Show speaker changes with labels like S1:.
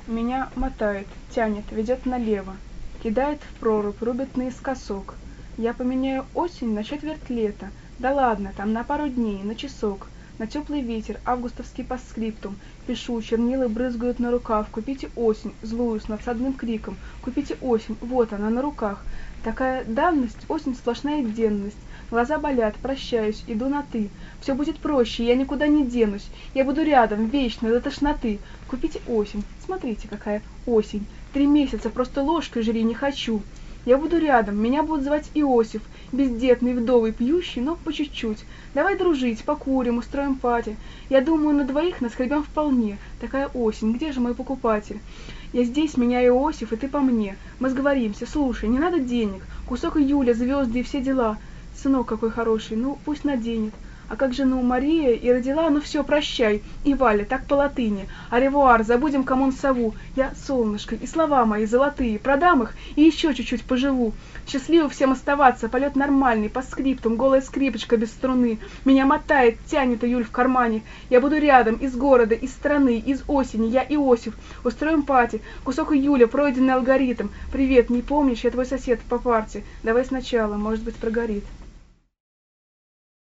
S1: Меня мотает, тянет, ведет налево, кидает в прорубь, рубит наискосок. Я поменяю осень на четверть лета, да ладно, там на пару дней, на часок. На теплый ветер, августовский постскриптум, пишу, чернила брызгают на рукав. Купите осень, злую, с надсадным криком. Купите осень, вот она, на руках. Такая давность, осень сплошная денность. Глаза болят, прощаюсь, иду на «ты». Все будет проще, я никуда не денусь. Я буду рядом, вечно, до тошноты. Купите осень, смотрите, какая осень. 3 месяца, просто ложкой жри не хочу. Я буду рядом, меня будут звать Иосиф, бездетный, вдовый, пьющий, но по чуть-чуть. Давай дружить, покурим, устроим пати. Я думаю, на двоих наскребем вполне. Такая осень, где же мой покупатель? Я здесь, меня Иосиф, и ты по мне. Мы сговоримся, слушай, не надо денег. Кусок июля, звезды и все дела. Сынок какой хороший, ну пусть наденет. А как жену Мария и родила, ну все, прощай. И Валя, так по латыни. Аревуар, забудем коммун-сову. Я солнышко, и слова мои золотые. Продам их и еще чуть-чуть поживу. Счастливо всем оставаться, полет нормальный, по скриптум, голая скрипочка без струны. Меня мотает, тянет июль в кармане. Я буду рядом, из города, из страны, из осени. Я Иосиф. Устроим пати. Кусок июля, пройденный алгоритм. Привет, не помнишь, я твой сосед по парте. Давай сначала, может быть, прогорит.